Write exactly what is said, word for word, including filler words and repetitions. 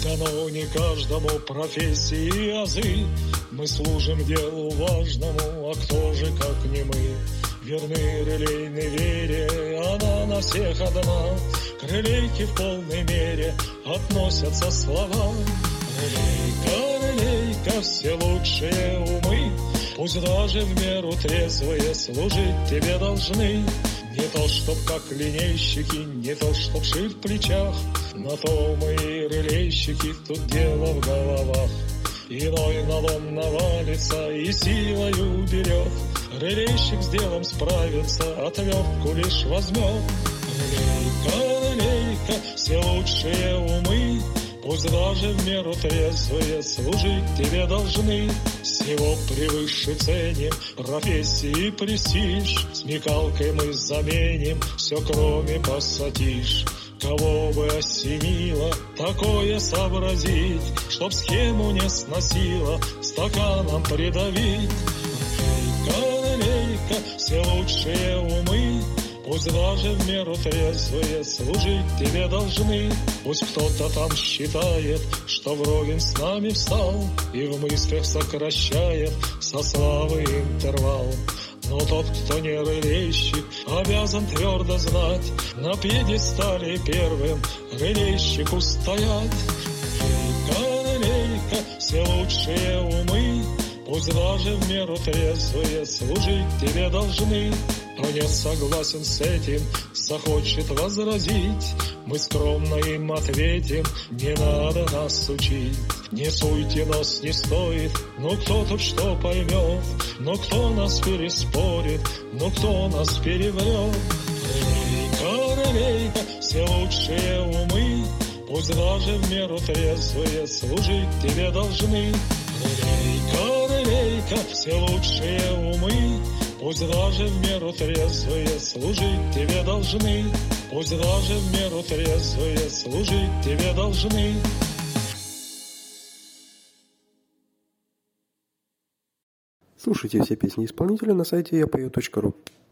Дано не каждому профессии азы, мы служим делу важному, а кто же, как не мы? Верны релейной вере, она на всех одна. К релейке в полной мере относятся слова. Релейка, релейка, все лучшие умы, пусть даже в меру трезвые, служить тебе должны. Не то, чтоб как линейщики, не то, чтоб ши в плечах, на то мы и релейщики, тут дело в головах. Иной налом навалится и силою берет, релейщик с делом справится, отвертку лишь возьмет. Релейка, релейка, все лучшие умы, пусть даже в меру трезвые, служить тебе должны. Всего превыше ценим профессии престиж, смекалкой мы заменим все, кроме пассатиж. Кого бы осенило такое сообразить, чтоб схему не сносило, стаканом придавить. Релейка, релейка, все лучшие умы, пусть даже в меру трезвые, служить тебе должны. Пусть кто-то там считает, что вровень с нами встал, и в мыслях сокращает со славы интервал. Но тот, кто не релейщик, обязан твердо знать, на пьедестале первым релейщику стоять. Релейка, релейка, все лучшие умы, пусть даже в меру трезвые, служить тебе должны. Кто не согласен с этим, захочет возразить, мы скромно им ответим, не надо нас учить. Не суйте нас, не стоит, ну кто тут что поймет, но кто нас переспорит, ну кто нас переврет. Релейка, релейка, все лучшие умы, пусть даже в меру трезвые, служить тебе должны. Релейка, релейка, все лучшие умы, пусть даже в меру трезвые, служить тебе должны. Пусть даже в меру трезвые, служить тебе должны. Слушайте все песни исполнителя на сайте я пою точка ру.